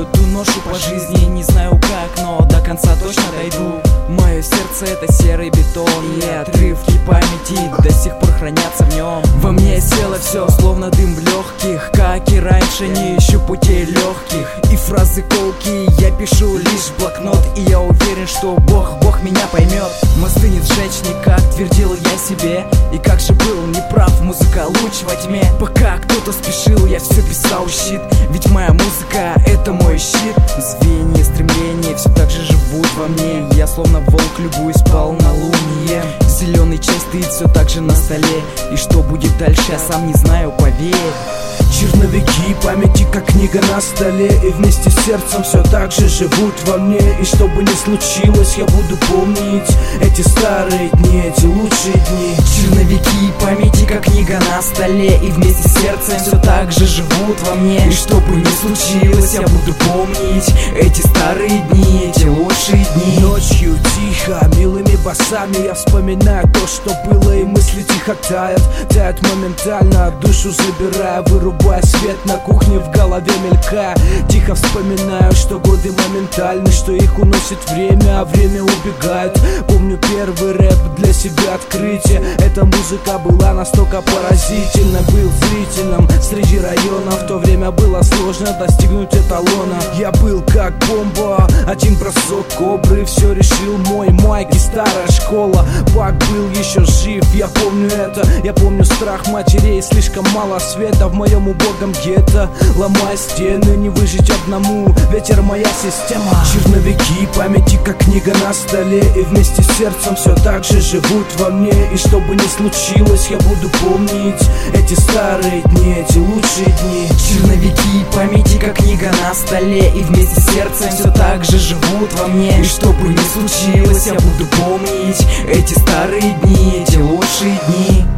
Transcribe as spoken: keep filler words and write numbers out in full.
эту ношу по жизни. Не знаю как, но до конца точно дойду. Мое сердце это серый бетон, и отрывки памяти до сих пор хранятся в нем. Во мне село все, словно дым в легких, как и раньше, не ищу путей легких. И фразы колкие я пишу лишь в блокнот, и я уверен, что Бог, Бог меня поймет. Мосты не сжечь никак, твердил я себе. И как же был неправ, музыка луч во тьме. Пока кто-то спешил, я все писал щит. Ведь моя музыка это мой щит. Звенья, стремления все так же живут во мне. Я словно волк, любуюсь полнолунием. Зеленый чай стоит все так же на столе. И что будет дальше, я сам не знаю, поверь. Черновики памяти, как книга на столе, и вместе с сердцем все так же живут во мне. И что бы ни случилось, я буду помнить эти старые дни, эти лучшие дни. Черновики памяти, как книга на столе, и вместе с сердцем все так же живут во мне. И что бы ни случилось, я буду помнить эти старые дни, эти лучшие дни. Ночью тихо, милыми басами я вспоминаю то, что было, и мысли тихо тают. Тают моментально, душу забирая, вырубая свет на кухне, в голове мелькая. Тихо вспоминаю, что годы моментальны, что их уносит время, а время убегает. Помню первый рэп, для себя открытие. Эта музыка была настолько поразительна. Был зрителем среди районов, в то время было сложно достигнуть эталона. Я был как бомба, один бросок кобры, все решил мой майк и старая школа. Пак был еще жив, я помню это. Я помню страх матерей, слишком мало света в моем убогом гетто. Ломая стены, не выжить одному, ветер моя система. Черновики памяти, как книга на столе, и вместе с сердцем все так же живут во мне. И что бы ни случилось, я буду помнить эти старые дни, эти лучшие дни. Черновики памяти, как книга на столе, и вместе с сердцем все так же живут во мне. И что бы ни случилось, я буду помнить эти старые дни, эти лучшие дни.